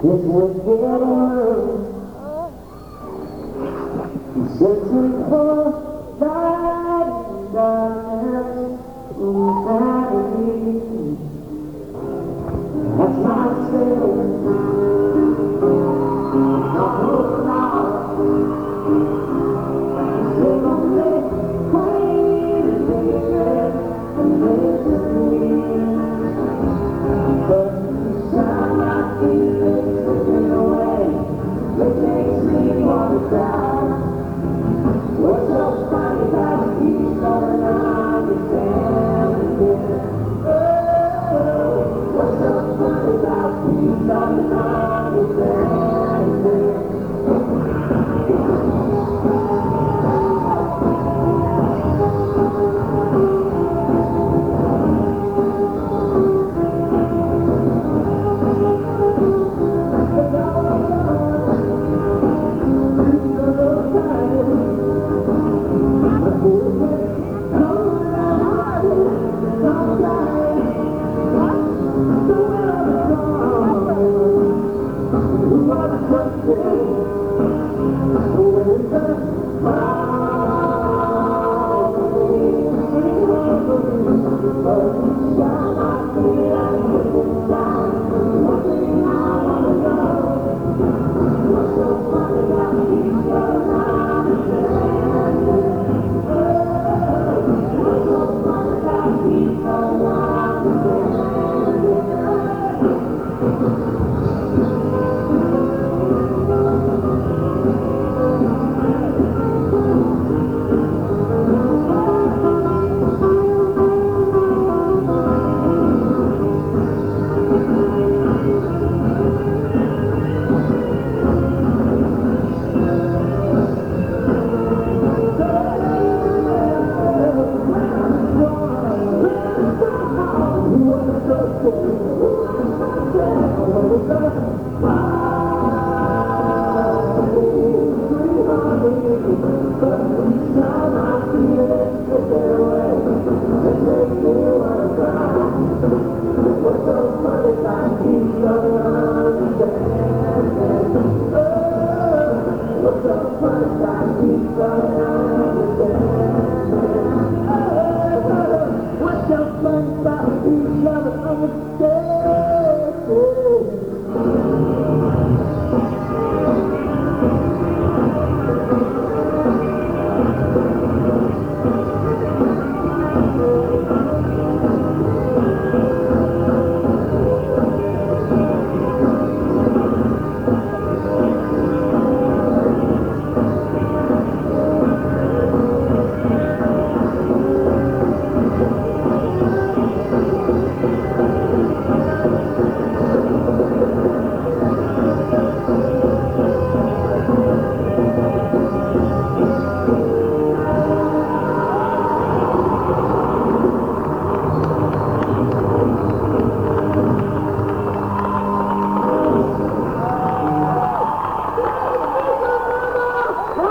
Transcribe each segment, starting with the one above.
It was getting searching for that darkness inside me. That's myself. Not moving out. Still on the crazy and misery. But inside my feelings slipping away. It makes me want to cry. What's so funny about you coming around and standing? Oh, what's so funny about you coming around and standing?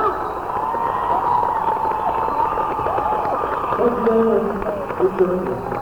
Thank you.